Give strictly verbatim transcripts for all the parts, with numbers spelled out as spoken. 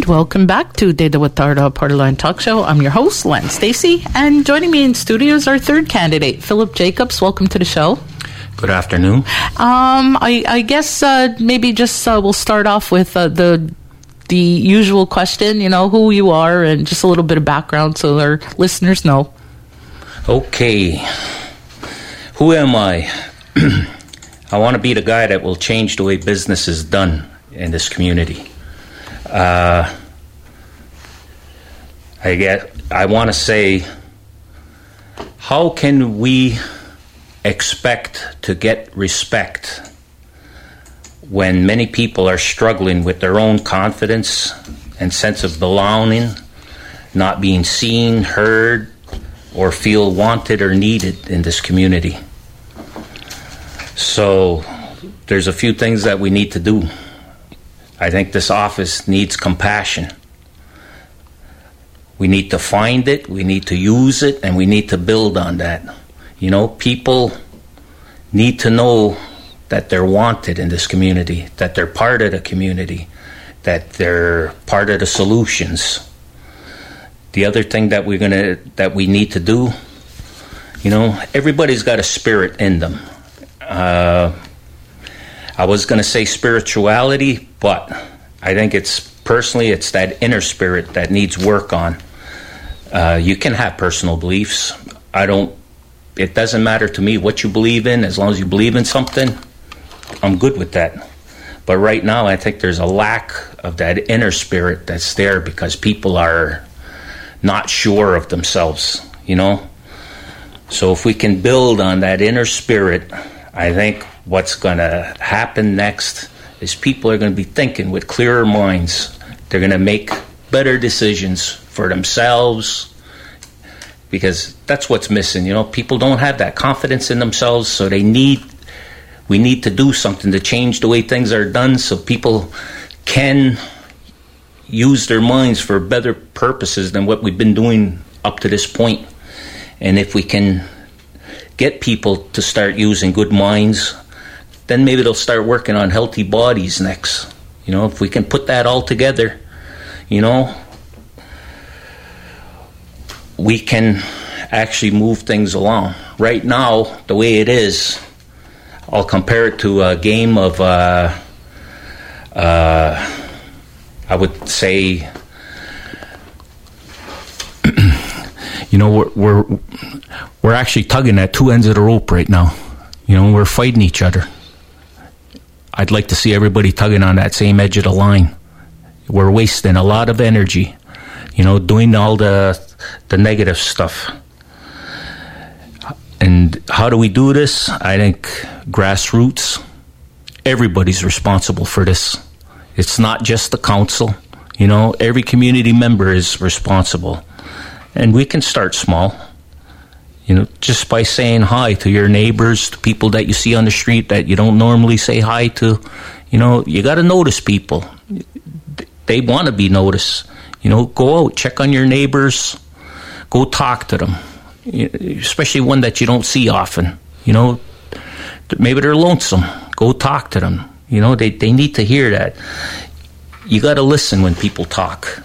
And welcome back to Deda Watarda Partyline Talk Show. I'm your host, Len Stacy, and joining me in studio is our third candidate, Philip Jacobs. Welcome to the show. Good afternoon. Um, I, I guess uh, maybe just uh, we'll start off with uh, the the usual question, you know, who you are and just a little bit of background so our listeners know. Okay. Who am I? I want to be the guy that will change the way business is done in this community. Uh, I get. I want to say, how can we expect to get respect when many people are struggling with their own confidence and sense of belonging, not being seen, heard, or feel wanted or needed in this community? So there's a few things that we need to do. I think this office needs compassion. We need to find it, we need to use it, and we need to build on that. You know, people need to know that they're wanted in this community, that they're part of the community, that they're part of the solutions. The other thing that we're gonna that we need to do, you know, everybody's got a spirit in them. Uh, I was going to say spirituality, but I think it's personally it's that inner spirit that needs work on. Uh, you can have personal beliefs. I don't. It doesn't matter to me what you believe in, as long as you believe in something. I'm good with that. But right now, I think there's a lack of that inner spirit that's there because people are not sure of themselves. You know. So if we can build on that inner spirit, I think what's going to happen next is people are going to be thinking with clearer minds. They're going to make better decisions for themselves because that's what's missing. You know, people don't have that confidence in themselves, so they need, we need to do something to change the way things are done so people can use their minds for better purposes than what we've been doing up to this point. And if we can get people to start using good minds, then maybe they'll start working on healthy bodies next. You know, if we can put that all together, you know, we can actually move things along. Right now, the way it is, I'll compare it to a game of, uh, uh, I would say, you know, we're, we're we're actually tugging at two ends of the rope right now. You know, we're fighting each other. I'd like to see everybody tugging on that same edge of the line. We're wasting a lot of energy, you know, doing all the the negative stuff. And how do we do this? I think grassroots. Everybody's responsible for this. It's not just the council. You know, every community member is responsible. And we can start small, you know, just by saying hi to your neighbors, to people that you see on the street that you don't normally say hi to. You know, you got to notice people. They want to be noticed. You know, go out, check on your neighbors, go talk to them, especially one that you don't see often. You know, maybe they're lonesome. Go talk to them. You know, they, they need to hear that. You got to listen when people talk.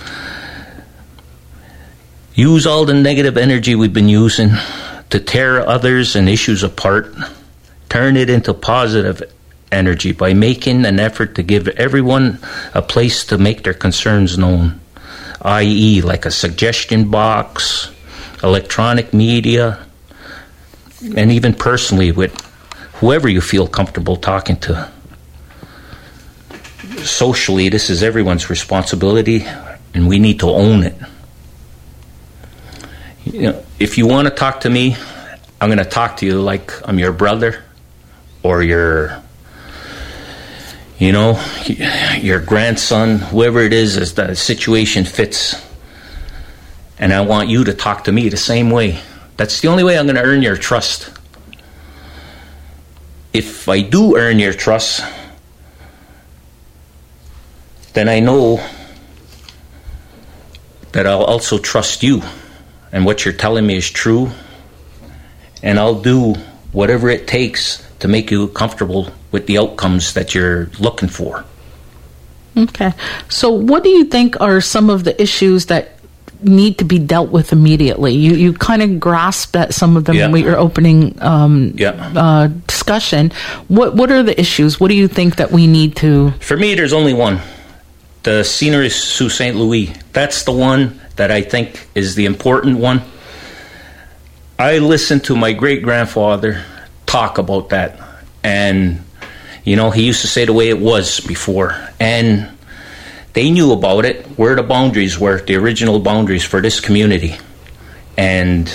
Use all the negative energy we've been using to tear others and issues apart. Turn it into positive energy by making an effort to give everyone a place to make their concerns known, that is like a suggestion box, electronic media, and even personally with whoever you feel comfortable talking to. Socially, this is everyone's responsibility, and we need to own it. You know, if you want to talk to me, I'm going to talk to you like I'm your brother or your, you know, your grandson, whoever it is, as the situation fits. And I want you to talk to me the same way. That's the only way I'm going to earn your trust. If I do earn your trust, then I know that I'll also trust you. And what you're telling me is true. And I'll do whatever it takes to make you comfortable with the outcomes that you're looking for. Okay. So what do you think are some of the issues that need to be dealt with immediately? You you kind of grasped at some of them yeah. in your opening um, yeah. uh, discussion. What what are the issues? What do you think that we need to... For me, there's only one. The Scenery Sault Saint Louis. That's the one that I think is the important one. I listened to my great-grandfather talk about that. And, you know, he used to say the way it was before. And they knew about it, where the boundaries were, the original boundaries for this community. And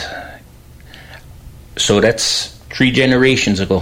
so that's three generations ago.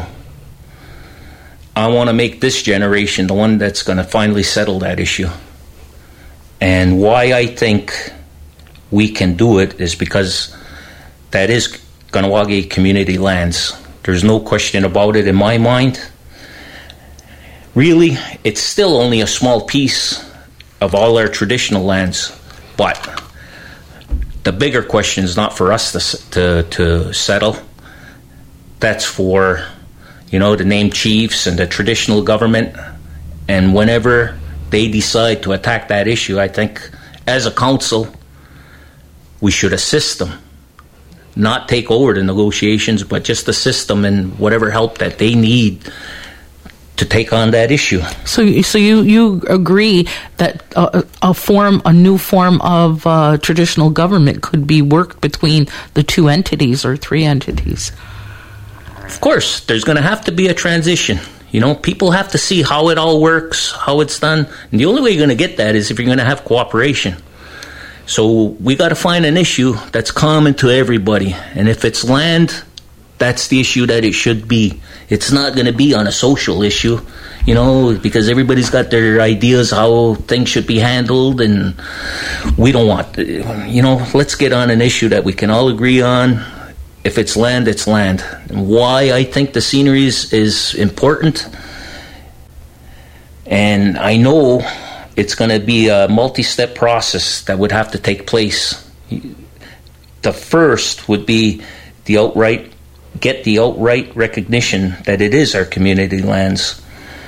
I want to make this generation the one that's going to finally settle that issue. And why I think we can do it is because that is Kahnawake community lands. There's no question about it in my mind. Really, it's still only a small piece of all our traditional lands, but the bigger question is not for us to, to to settle. That's for, you know, the named chiefs and the traditional government. And whenever they decide to attack that issue, I think as a council, we should assist them. Not take over the negotiations, but just assist them in whatever help that they need to take on that issue. So, so you, you agree that a, a form, a new form of uh, traditional government could be worked between the two entities or three entities? Of course, there's going to have to be a transition. You know, people have to see how it all works, how it's done. And the only way you're going to get that is if you're going to have cooperation. So we got to find an issue that's common to everybody. And if it's land, that's the issue that it should be. It's not going to be on a social issue, you know, because everybody's got their ideas how things should be handled, and we don't want, you know, let's get on an issue that we can all agree on. If it's land, it's land. And why I think the scenery is, is important, and I know it's going to be a multi-step process that would have to take place. The first would be the outright get the outright recognition that it is our community lands.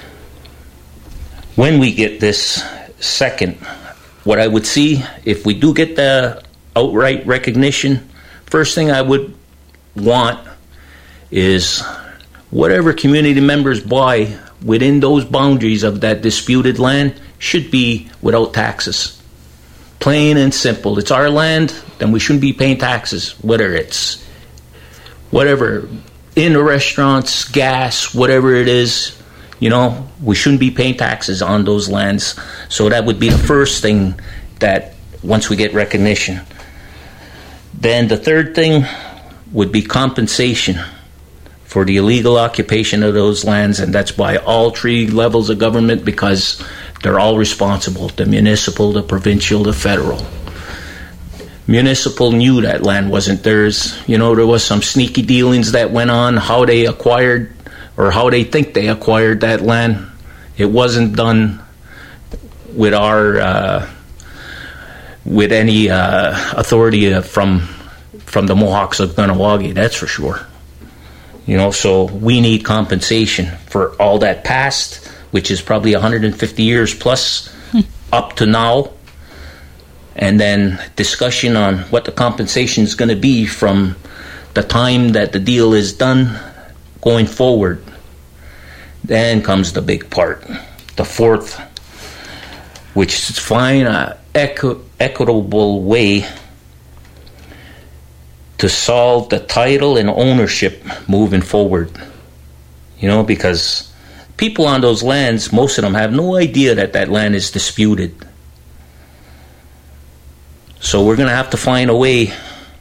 When we get this second, what I would see, if we do get the outright recognition, first thing I would want is whatever community members buy within those boundaries of that disputed land should be without taxes. Plain and simple. It's our land, then we shouldn't be paying taxes, whether it's whatever, in the restaurants, gas, whatever it is, you know, we shouldn't be paying taxes on those lands. So that would be the first thing that once we get recognition. Then the third thing would be compensation for the illegal occupation of those lands, and that's by all three levels of government because they're all responsible, the municipal, the provincial, the federal. Municipal knew that land wasn't theirs. You know, there was some sneaky dealings that went on, how they acquired or how they think they acquired that land. It wasn't done with our, uh, with any uh, authority from from the Mohawks of Kahnawake, that's for sure. You know, so we need compensation for all that past, which is probably one hundred fifty years plus hmm. up to now. And then discussion on what the compensation is going to be from the time that the deal is done going forward. Then comes the big part, the fourth, which is to find an equi- equitable way to solve the title and ownership moving forward. You know, because people on those lands, most of them have no idea that that land is disputed. So we're going to have to find a way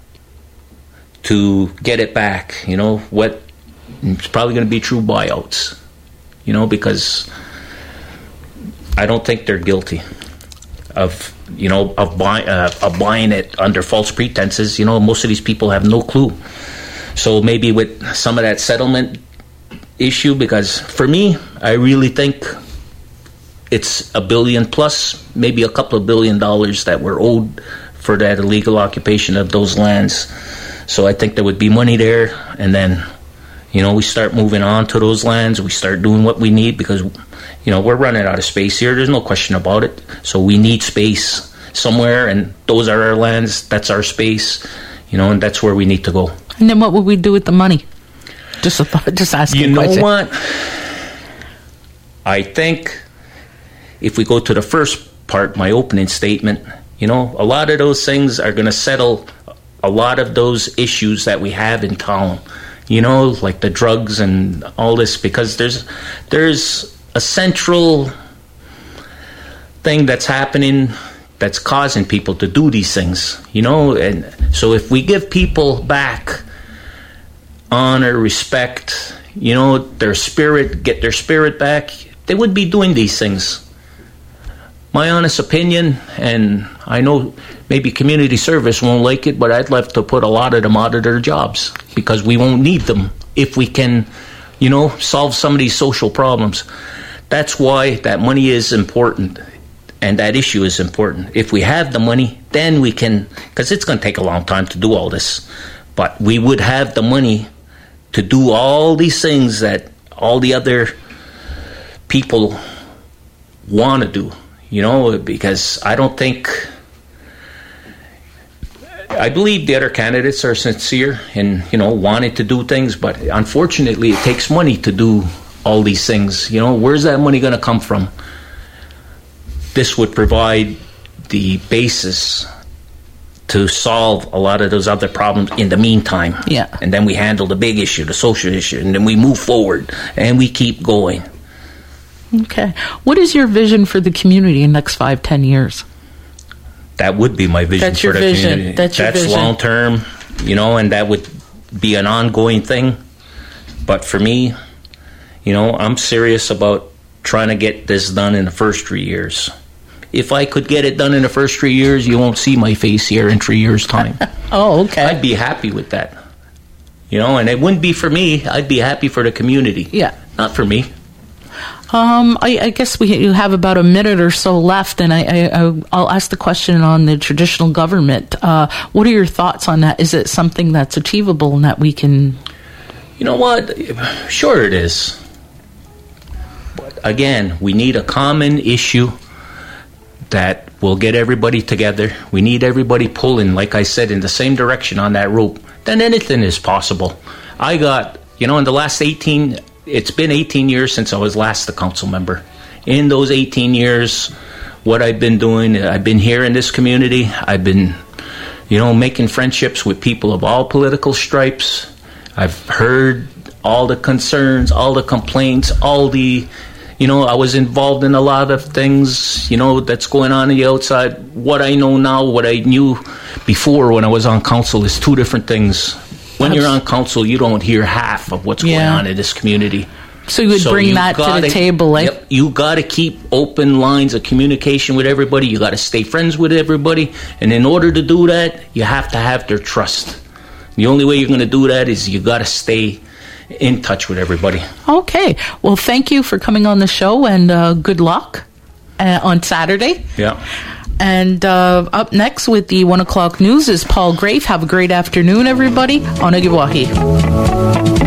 to get it back. You know, what it's probably going to be true buyouts. You know, because I don't think they're guilty of, you know, of, buy, uh, of buying it under false pretenses. You know, most of these people have no clue. So maybe with some of that settlement issue, because for me, I really think it's a billion plus, maybe a couple of billion dollars that were owed for that illegal occupation of those lands. So I think there would be money there, and then, you know, we start moving on to those lands. We start doing what we need because, you know, we're running out of space here. There's no question about it. So we need space somewhere, and those are our lands. That's our space, you know, and that's where we need to go. And then what would we do with the money? Just a thought, just asking. You know question. what? I think if we go to the first part, my opening statement, you know, a lot of those things are going to settle a lot of those issues that we have in town. You know, like the drugs and all this, because there's there's a central thing that's happening that's causing people to do these things, you know. And so if we give people back honor, respect, you know, their spirit, get their spirit back, they would be doing these things. My honest opinion, and I know maybe community service won't like it, but I'd love to put a lot of them out of their jobs because we won't need them if we can, you know, solve some of these social problems. That's why that money is important and that issue is important. If we have the money, then we can, because it's going to take a long time to do all this, but we would have the money to do all these things that all the other people want to do. You know, because I don't think, I believe the other candidates are sincere in, you know, wanting to do things, but unfortunately it takes money to do all these things. You know, where's that money going to come from? This would provide the basis to solve a lot of those other problems in the meantime. Yeah. And then we handle the big issue, the social issue, and then we move forward and we keep going. Okay. What is your vision for the community in the next five, ten years? That would be my vision That's for your the vision. community. That's your That's vision. long term, you know, and that would be an ongoing thing. But for me, you know, I'm serious about trying to get this done in the first three years. If I could get it done in the first three years, you won't see my face here in three years' time. Oh, okay. I'd be happy with that. You know, and it wouldn't be for me. I'd be happy for the community. Yeah. Not for me. Um, I, I guess we you have about a minute or so left, and I, I, I'll ask the question on the traditional government. Uh, what are your thoughts on that? Is it something that's achievable and that we can... You know what? Sure it is. But again, we need a common issue that will get everybody together. We need everybody pulling, like I said, in the same direction on that rope. Then anything is possible. I got, you know, in the last eighteen... It's been eighteen years since I was last a council member. In those eighteen years, what I've been doing, I've been here in this community. I've been, you know, making friendships with people of all political stripes. I've heard all the concerns, all the complaints, all the, you know, I was involved in a lot of things, you know, that's going on on the outside. What I know now, what I knew before when I was on council is two different things. When you're on council, you don't hear half of what's Yeah. going on in this community. So you would So bring you that to gotta- the table, eh? Yep, you got to keep open lines of communication with everybody. You got to stay friends with everybody. And in order to do that, you have to have their trust. The only way you're going to do that is you got to stay in touch with everybody. Okay. Well, thank you for coming on the show, and uh, good luck uh, on Saturday. Yeah. And uh, up next with the one o'clock news is Paul Grafe. Have a great afternoon, everybody, on Ogiwahi.